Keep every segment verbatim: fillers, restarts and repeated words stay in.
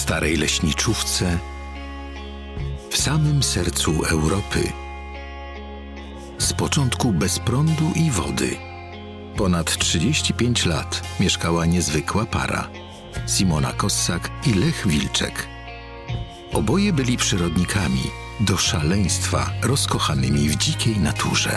starej leśniczówce w samym sercu Europy. Z początku bez prądu i wody. Ponad trzydzieści pięć lat mieszkała niezwykła para. Simona Kossak i Lech Wilczek. Oboje byli przyrodnikami, do szaleństwa rozkochanymi w dzikiej naturze.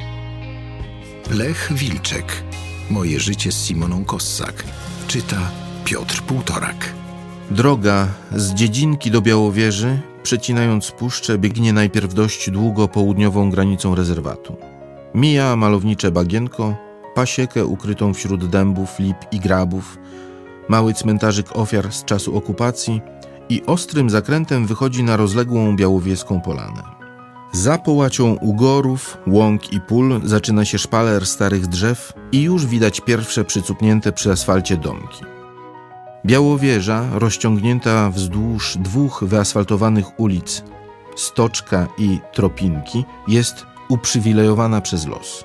Lech Wilczek. Moje życie z Simoną Kossak. Czyta Piotr Półtorak. Droga z Dziedzinki do Białowieży, przecinając puszczę, biegnie najpierw dość długo południową granicą rezerwatu. Mija malownicze bagienko, pasiekę ukrytą wśród dębów, lip i grabów, mały cmentarzyk ofiar z czasu okupacji i ostrym zakrętem wychodzi na rozległą białowieską polanę. Za połacią ugorów, łąk i pól zaczyna się szpaler starych drzew i już widać pierwsze przycupnięte przy asfalcie domki. Białowieża, rozciągnięta wzdłuż dwóch wyasfaltowanych ulic, Stoczka i Tropinki, jest uprzywilejowana przez los.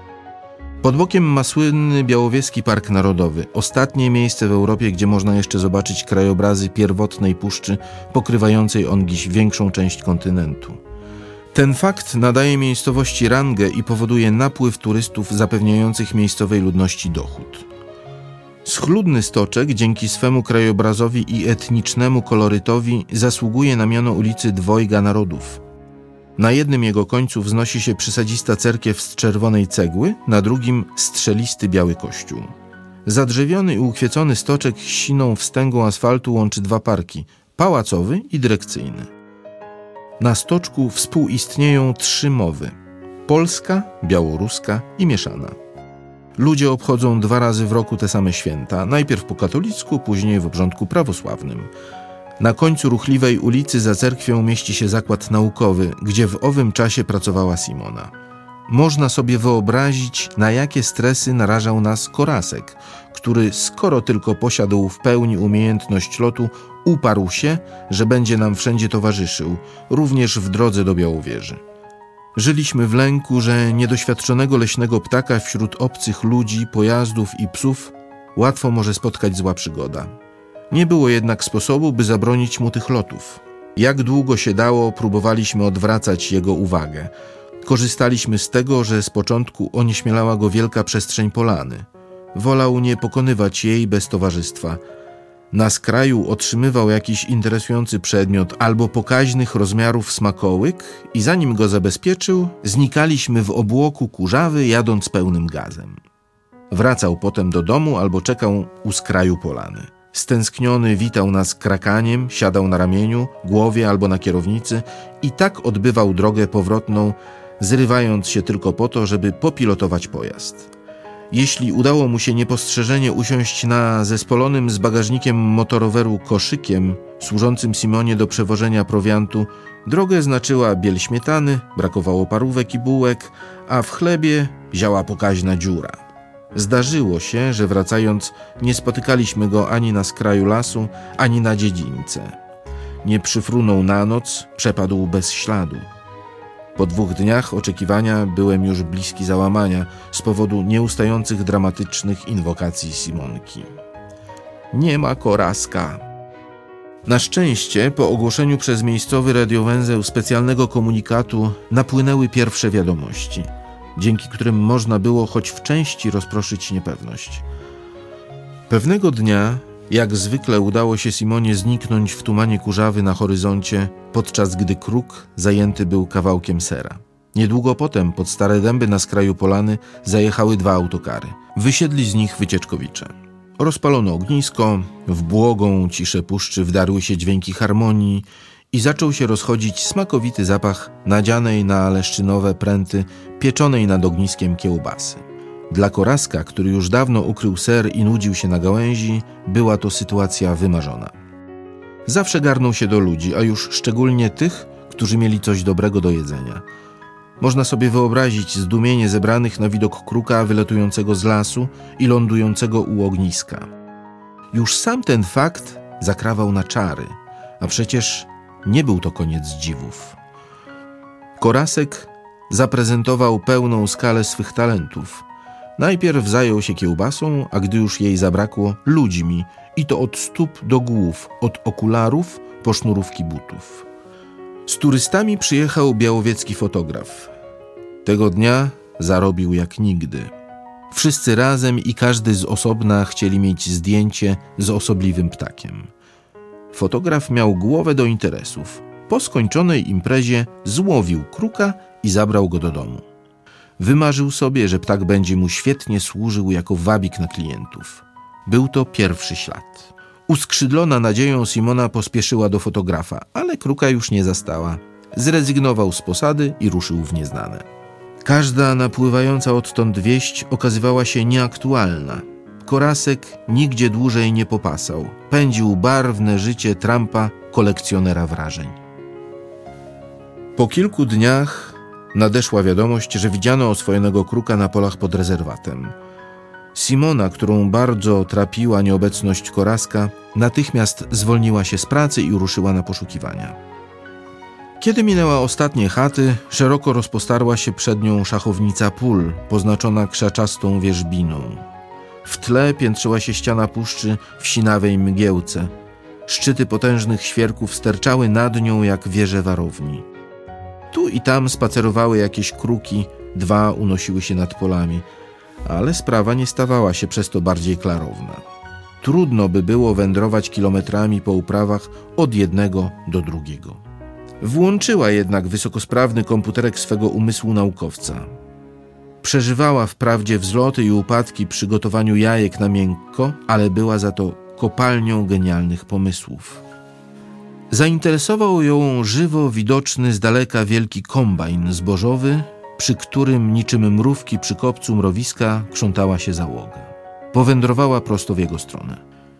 Pod bokiem ma słynny Białowieski Park Narodowy, ostatnie miejsce w Europie, gdzie można jeszcze zobaczyć krajobrazy pierwotnej puszczy pokrywającej ongiś większą część kontynentu. Ten fakt nadaje miejscowości rangę i powoduje napływ turystów zapewniających miejscowej ludności dochód. Schludny Stoczek dzięki swemu krajobrazowi i etnicznemu kolorytowi zasługuje na miano ulicy Dwojga Narodów. Na jednym jego końcu wznosi się przysadzista cerkiew z czerwonej cegły, na drugim strzelisty biały kościół. Zadrzewiony i uchwiecony Stoczek siną wstęgą asfaltu łączy dwa parki – pałacowy i dyrekcyjny. Na Stoczku współistnieją trzy mowy – polska, białoruska i mieszana. Ludzie obchodzą dwa razy w roku te same święta, najpierw po katolicku, później w obrządku prawosławnym. Na końcu ruchliwej ulicy za cerkwią mieści się zakład naukowy, gdzie w owym czasie pracowała Simona. Można sobie wyobrazić, na jakie stresy narażał nas Korasek, który, skoro tylko posiadł w pełni umiejętność lotu, uparł się, że będzie nam wszędzie towarzyszył, również w drodze do Białowieży. Żyliśmy w lęku, że niedoświadczonego leśnego ptaka wśród obcych ludzi, pojazdów i psów łatwo może spotkać zła przygoda. Nie było jednak sposobu, by zabronić mu tych lotów. Jak długo się dało, próbowaliśmy odwracać jego uwagę. Korzystaliśmy z tego, że z początku onieśmielała go wielka przestrzeń polany. Wolał nie pokonywać jej bez towarzystwa. Na skraju otrzymywał jakiś interesujący przedmiot albo pokaźnych rozmiarów smakołyk i zanim go zabezpieczył, znikaliśmy w obłoku kurzawy, jadąc pełnym gazem. Wracał potem do domu albo czekał u skraju polany. Stęskniony witał nas krakaniem, siadał na ramieniu, głowie albo na kierownicy i tak odbywał drogę powrotną, zrywając się tylko po to, żeby popilotować pojazd. Jeśli udało mu się niepostrzeżenie usiąść na zespolonym z bagażnikiem motoroweru koszykiem, służącym Simonie do przewożenia prowiantu, drogę znaczyła biel śmietany, brakowało parówek i bułek, a w chlebie ziała pokaźna dziura. Zdarzyło się, że wracając nie spotykaliśmy go ani na skraju lasu, ani na dziedzińce. Nie przyfrunął na noc, przepadł bez śladu. Po dwóch dniach oczekiwania byłem już bliski załamania z powodu nieustających dramatycznych inwokacji Simonki. Nie ma Koraska. Na szczęście po ogłoszeniu przez miejscowy radiowęzeł specjalnego komunikatu napłynęły pierwsze wiadomości, dzięki którym można było choć w części rozproszyć niepewność. Pewnego dnia, jak zwykle, udało się Simonie zniknąć w tumanie kurzawy na horyzoncie, podczas gdy kruk zajęty był kawałkiem sera. Niedługo potem pod stare dęby na skraju polany zajechały dwa autokary. Wysiedli z nich wycieczkowicze. Rozpalono ognisko, w błogą ciszę puszczy wdarły się dźwięki harmonii i zaczął się rozchodzić smakowity zapach nadzianej na leszczynowe pręty, pieczonej nad ogniskiem kiełbasy. Dla Koraska, który już dawno ukrył ser i nudził się na gałęzi, była to sytuacja wymarzona. Zawsze garnął się do ludzi, a już szczególnie tych, którzy mieli coś dobrego do jedzenia. Można sobie wyobrazić zdumienie zebranych na widok kruka wylatującego z lasu i lądującego u ogniska. Już sam ten fakt zakrawał na czary, a przecież nie był to koniec dziwów. Korasek zaprezentował pełną skalę swych talentów. Najpierw zajął się kiełbasą, a gdy już jej zabrakło, ludźmi, i to od stóp do głów, od okularów po sznurówki butów. Z turystami przyjechał białowiecki fotograf. Tego dnia zarobił jak nigdy. Wszyscy razem i każdy z osobna chcieli mieć zdjęcie z osobliwym ptakiem. Fotograf miał głowę do interesów. Po skończonej imprezie złowił kruka i zabrał go do domu. Wymarzył sobie, że ptak będzie mu świetnie służył jako wabik na klientów. Był to pierwszy ślad. Uskrzydlona nadzieją Simona pospieszyła do fotografa, ale kruka już nie zastała. Zrezygnował z posady i ruszył w nieznane. Każda napływająca odtąd wieść okazywała się nieaktualna. Korasek nigdzie dłużej nie popasał. Pędził barwne życie Trumpa, kolekcjonera wrażeń. Po kilku dniach nadeszła wiadomość, że widziano oswojonego kruka na polach pod rezerwatem. Simona, którą bardzo trapiła nieobecność Koraska, natychmiast zwolniła się z pracy i ruszyła na poszukiwania. Kiedy minęła ostatnie chaty, szeroko rozpostarła się przed nią szachownica pól, poznaczona krzaczastą wierzbiną. W tle piętrzyła się ściana puszczy w sinawej mgiełce. Szczyty potężnych świerków sterczały nad nią jak wieże warowni. Tu i tam spacerowały jakieś kruki, dwa unosiły się nad polami, ale sprawa nie stawała się przez to bardziej klarowna. Trudno by było wędrować kilometrami po uprawach od jednego do drugiego. Włączyła jednak wysokosprawny komputerek swego umysłu naukowca. Przeżywała wprawdzie wzloty i upadki przy gotowaniu jajek na miękko, ale była za to kopalnią genialnych pomysłów. Zainteresował ją żywo widoczny z daleka wielki kombajn zbożowy, przy którym niczym mrówki przy kopcu mrowiska krzątała się załoga. Powędrowała prosto w jego stronę.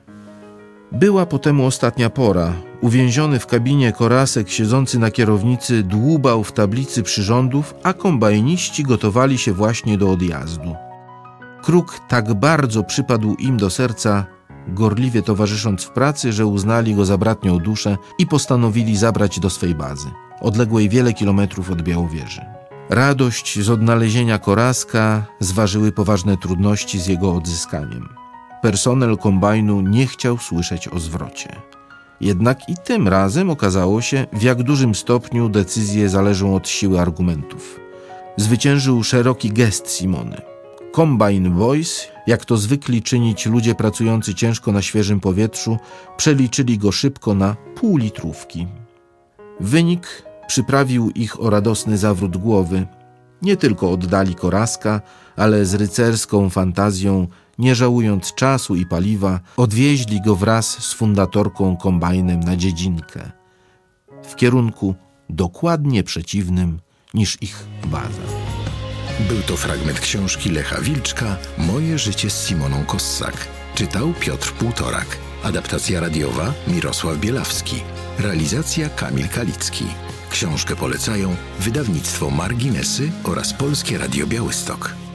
Była potem ostatnia pora. Uwięziony w kabinie Korasek siedzący na kierownicy dłubał w tablicy przyrządów, a kombajniści gotowali się właśnie do odjazdu. Kruk tak bardzo przypadł im do serca, gorliwie towarzysząc w pracy, że uznali go za bratnią duszę i postanowili zabrać do swej bazy, odległej wiele kilometrów od Białowieży. Radość z odnalezienia Koraska zważyły poważne trudności z jego odzyskaniem. Personel kombajnu nie chciał słyszeć o zwrocie. Jednak i tym razem okazało się, w jak dużym stopniu decyzje zależą od siły argumentów. Zwyciężył szeroki gest Simony. Combine Boys, jak to zwykli czynić ludzie pracujący ciężko na świeżym powietrzu, przeliczyli go szybko na półlitrówki. Wynik przyprawił ich o radosny zawrót głowy. Nie tylko oddali Koraska, ale z rycerską fantazją, nie żałując czasu i paliwa, odwieźli go wraz z fundatorką kombajnem na dziedzinkę, w kierunku dokładnie przeciwnym niż ich baza. Był to fragment książki Lecha Wilczka „Moje życie z Simoną Kossak”. Czytał Piotr Półtorak. Adaptacja radiowa Mirosław Bielawski. Realizacja Kamil Kalicki. Książkę polecają wydawnictwo Marginesy oraz Polskie Radio Białystok.